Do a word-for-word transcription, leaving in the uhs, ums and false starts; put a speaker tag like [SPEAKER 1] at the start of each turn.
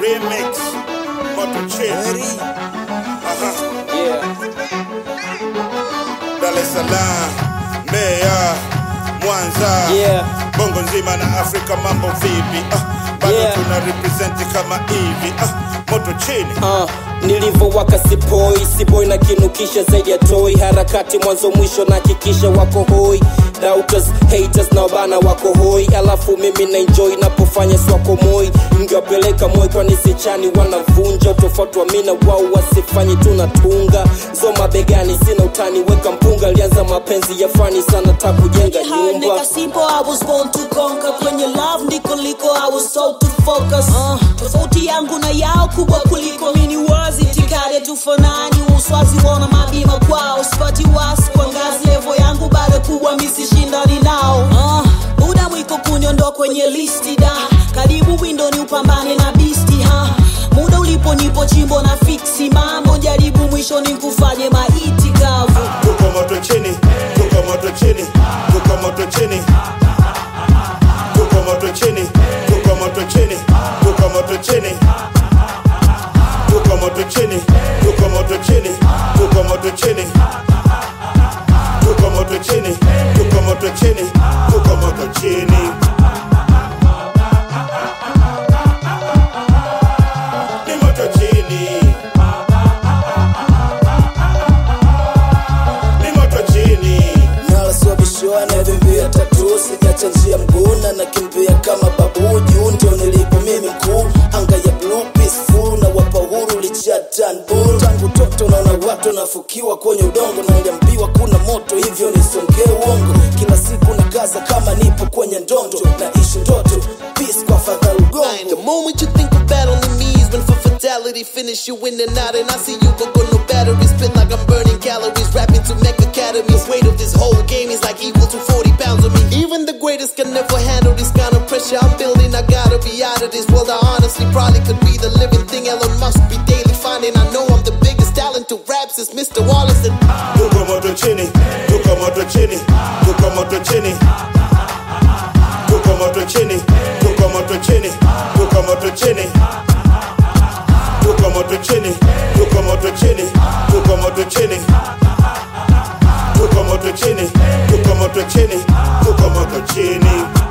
[SPEAKER 1] Remix Moto Chini. Aha.
[SPEAKER 2] Yeah.
[SPEAKER 1] Dar es Salaam, Mbeya, Mwanza,
[SPEAKER 2] Yeah.
[SPEAKER 1] Bongo nzima na Afrika mambo vipi? Ah, bado
[SPEAKER 2] Yeah.
[SPEAKER 1] tuna represent kama hivi. Ah, Moto Chini.
[SPEAKER 2] Uh, nilivowaka sipoi siboi na kinukisha zaidi ya toi, harakati mwanzo mwisho na kikisha wako hoi, doubters haters na wabana wako hoi, alafu mimi na enjoy napofanya swako moi, mngewapeleka moi kwa nisichani wanavunja tofauti wa mina wao wasifanye tunatunga zoma begani sina utani weka mpunga, lianza mapenzi ya fani sana ta kujenga nyumba.
[SPEAKER 3] Nigga simple, I was born to conquer. Kwenye love ndiko liko, I was told to focus. uh, Tofauti yangu na yao kubwa kuliko mini wazi, tikade tufanani uswazi wana mabima kwao, sipati wasi kwa ngazi level yangu bado kubwa misi shindani nao. uh, Buda mwiko kunyondo kwenye listi da, karibu window ni upambane na beastie ha. Muda ulipo nipo chimbo na fixi mambo, jaribu mwisho ni kufanye maiti kavu.
[SPEAKER 1] Tuko moto chini, tuko moto chini, tuko moto chini. Tuko moto chini, tuko moto chini, tuko moto chini. Tuko moto chini, tuko moto chini, tuko moto chini. Tuko moto chini, tuko moto chini, tuko moto chini. Ni moto chini. Ni moto chini.
[SPEAKER 4] Nala swabishwa na vimbia tatu, sijacha njia mguna na kimbia kama babu. Juu ndio nilipo mimi mkuu, anga ya blue peaceful na wapa huru lichatan bull. Tangu toto naona watu nafukiwa kwenye udongo, na niliambiwa kuna moto hivyo nisongee uongo. Kila siku na kaza kama nipo kwenye ndondo, na ishi ndoto peace kwa fadha ugongo.
[SPEAKER 5] The moment you think of battle in me is when for fatality finish you in and out, and I see you go go no battery spit like I'm burning calories, rapping to make academies. Weight of this whole game is like equal to forty pounds of me. Even the greatest can never handle this kind of pressure I'm building. I gotta be out of this world. I honestly probably could be the living thing Elon Musk be daily finding. I know I'm the biggest talent to rap since Mister Wallace. And
[SPEAKER 1] Tuko moto chini, tuko moto chini, tuko moto chini. Tuko moto chini, tuko moto chini, tuko moto chini. Tuko moto chini, tuko moto chini, tuko moto chini. Tuko moto chini, tuko moto chini, tuko moto chini.